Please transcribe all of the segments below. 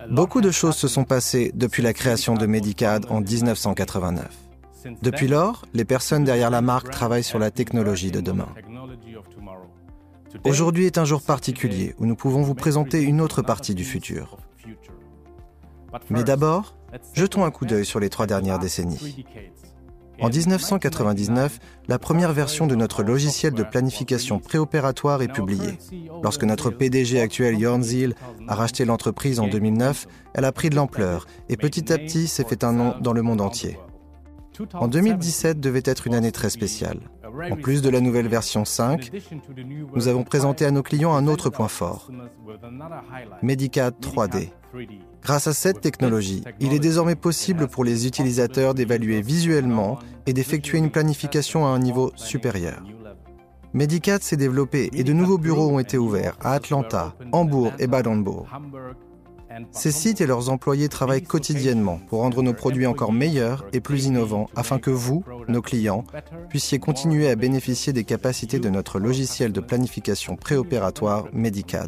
Beaucoup de choses se sont passées depuis la création de Medicad en 1989. Depuis lors, les personnes derrière la marque travaillent sur la technologie de demain. Aujourd'hui est un jour particulier où nous pouvons vous présenter une autre partie du futur. Mais d'abord, jetons un coup d'œil sur les 3 dernières décennies. En 1999, la première version de notre logiciel de planification préopératoire est publiée. Lorsque notre PDG actuel, Jorn Ziel, a racheté l'entreprise en 2009, elle a pris de l'ampleur et petit à petit s'est fait un nom dans le monde entier. En 2017 devait être une année très spéciale. En plus de la nouvelle version 5, nous avons présenté à nos clients un autre point fort, Medicad 3D. Grâce à cette technologie, il est désormais possible pour les utilisateurs d'évaluer visuellement et d'effectuer une planification à un niveau supérieur. Medicad s'est développé et de nouveaux bureaux ont été ouverts à Atlanta, Hambourg et Bad Homburg. Ces sites et leurs employés travaillent quotidiennement pour rendre nos produits encore meilleurs et plus innovants afin que vous, nos clients, puissiez continuer à bénéficier des capacités de notre logiciel de planification préopératoire Medicad.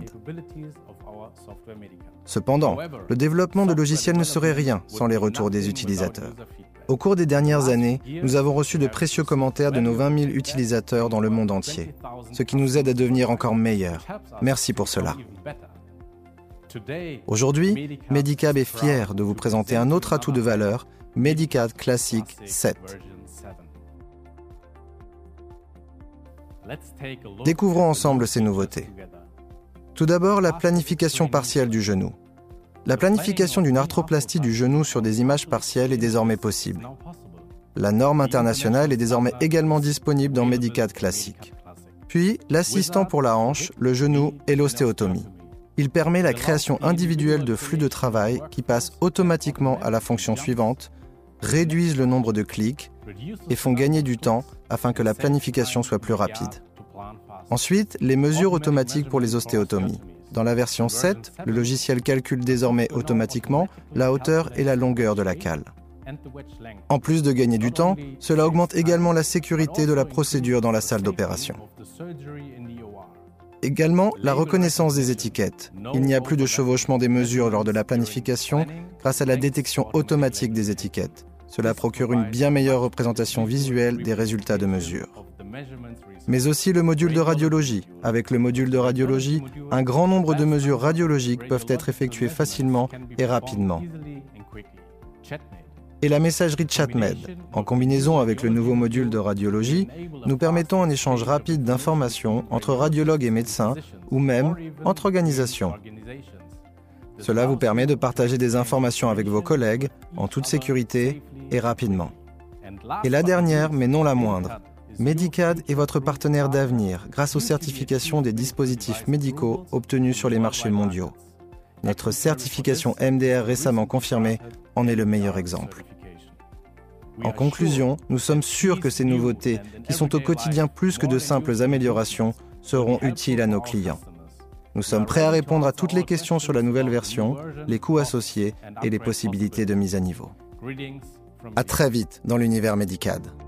Cependant, le développement de logiciels ne serait rien sans les retours des utilisateurs. Au cours des dernières années, nous avons reçu de précieux commentaires de nos 20 000 utilisateurs dans le monde entier, ce qui nous aide à devenir encore meilleurs. Merci pour cela. Aujourd'hui, Medicad est fier de vous présenter un autre atout de valeur, Medicad Classic 7. Découvrons ensemble ces nouveautés. Tout d'abord, la planification partielle du genou. La planification d'une arthroplastie du genou sur des images partielles est désormais possible. La norme internationale est désormais également disponible dans Medicad Classic. Puis, l'assistant pour la hanche, le genou et l'ostéotomie. Il permet la création individuelle de flux de travail qui passent automatiquement à la fonction suivante, réduisent le nombre de clics et font gagner du temps afin que la planification soit plus rapide. Ensuite, les mesures automatiques pour les ostéotomies. Dans la version 7, le logiciel calcule désormais automatiquement la hauteur et la longueur de la cale. En plus de gagner du temps, cela augmente également la sécurité de la procédure dans la salle d'opération. Également, la reconnaissance des étiquettes. Il n'y a plus de chevauchement des mesures lors de la planification grâce à la détection automatique des étiquettes. Cela procure une bien meilleure représentation visuelle des résultats de mesure. Mais aussi le module de radiologie. Avec le module de radiologie, un grand nombre de mesures radiologiques peuvent être effectuées facilement et rapidement. Et la messagerie ChatMed, en combinaison avec le nouveau module de radiologie, nous permettant un échange rapide d'informations entre radiologues et médecins, ou même entre organisations. Cela vous permet de partager des informations avec vos collègues, en toute sécurité et rapidement. Et la dernière, mais non la moindre, Medicad est votre partenaire d'avenir grâce aux certifications des dispositifs médicaux obtenus sur les marchés mondiaux. Notre certification MDR récemment confirmée en est le meilleur exemple. En conclusion, nous sommes sûrs que ces nouveautés, qui sont au quotidien plus que de simples améliorations, seront utiles à nos clients. Nous sommes prêts à répondre à toutes les questions sur la nouvelle version, les coûts associés et les possibilités de mise à niveau. À très vite dans l'univers Medicad.